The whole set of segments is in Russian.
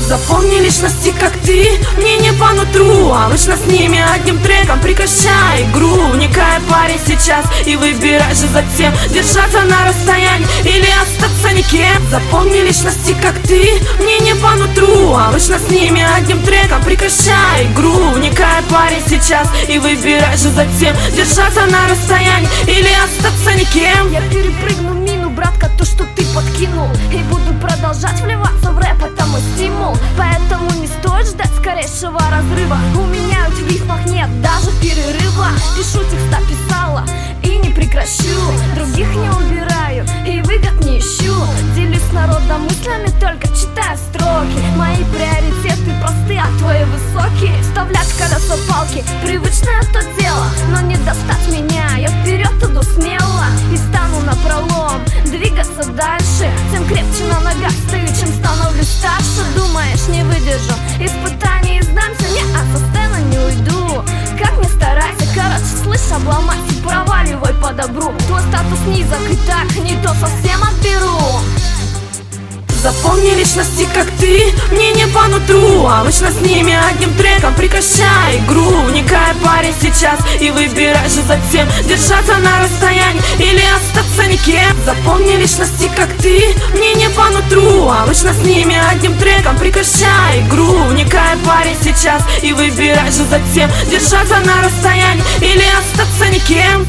Запомни личности, как ты, мне не по нутру. Обычно с ними одним треком прекращай игру. Вникай, парень, сейчас и выбирай же затем держаться на расстоянии или остаться никем. Запомни личности, как ты, мне не по нутру. Обычно с ними одним треком прекращай игру. Вникай, парень, сейчас и выбирай же затем держаться на расстоянии или остаться никем. Я перепрыгну мину, братка, то, что ты подкинул, и буду продолжать вливаться в рэп, это мой стимул. Поэтому не стоит ждать скорейшего разрыва. У меня ведь в рифмах нет даже перерыва. Пишу текста, писала и не прекращу. Других не убираю и выгод не ищу. Делюсь с народом мыслями, только читаю строки. Мои приоритеты просты, а твои высокие. Вставлять в колеса палки, привычное то дело, но не достать меня. Я вперед иду смело и стану напролом двигаться дальше. Тем крепче на ногах стою, чем становлюсь старше. Думаешь, не выдержу испытаний и сдамся? Не, со сцены не уйду. Как не старайся, короче, слышь, обломайся, проваливай по добру. Твой статус низок и так не то совсем отберу. Запомни личности, как ты, мне не по нутру. Обычно с ними одним треком прекращай игру. Вникай, парень, сейчас и выбирай же затем держаться на расстоянии или остаться никем. Запомни личности, как ты, мне не по нутру. Обычно с ними одним треком прекращай игру. Вникай, парень, сейчас и выбирай же затем держаться на расстоянии или остаться никем.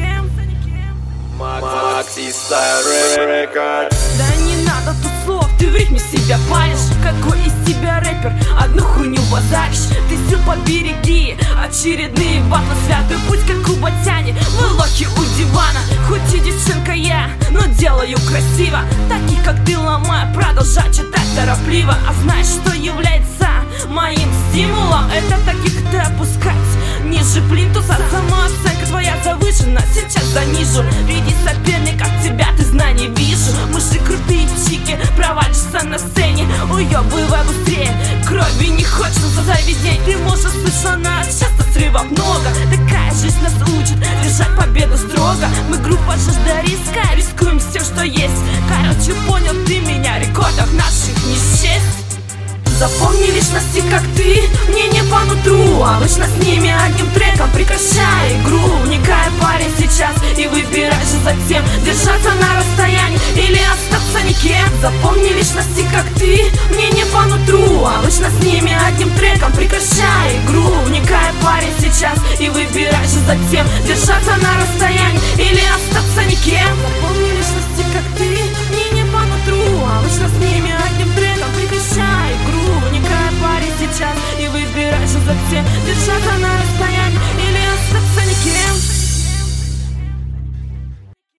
Да не надо тут слов, ты в ритме себя палишь. Какой из тебя рэпер, одну хуйню базаришь. Ты сил побереги, очередные батлы. Святой путь, как у Батяни, в локе у дивана. Хоть и девчонка я, но делаю красиво. Таких как ты ломаю, продолжай читать торопливо. А знаешь, что является моим стимулом? Это таких ты опускать ниже плинтуса. Самооценка твоя завышена, сейчас занижу. Впереди соперник, от тебя ты знаний вижу. Мыши крутые чики, провалишься на сцене. Уёбывай быстрее, крови не хочется за весь день. Ты можешь слышана, часто срывов много. Такая жизнь нас учит держать победу строго. Мы группа жажда риска, рискуем всем, что есть. Короче, понял ты меня, рекордов наших не счесть. Запомни личности, как ты, мне не по нутру. Обычно с ними одним треком прекращай игру. Вникай, парень, сейчас и выбирай же затем держаться на расстоянии или остаться никем. Запомни личности, как ты, мне не по нутру. Обычно с ними одним треком прекращай игру. Вникай, парень, сейчас и выбирай же затем держаться на расстоянии или остаться никем. Запомни личности, как ты, мне не по нутру. Обычно с ними одним треком прекращай игру. Вникай, парень, сейчас и выбирай же затем держаться на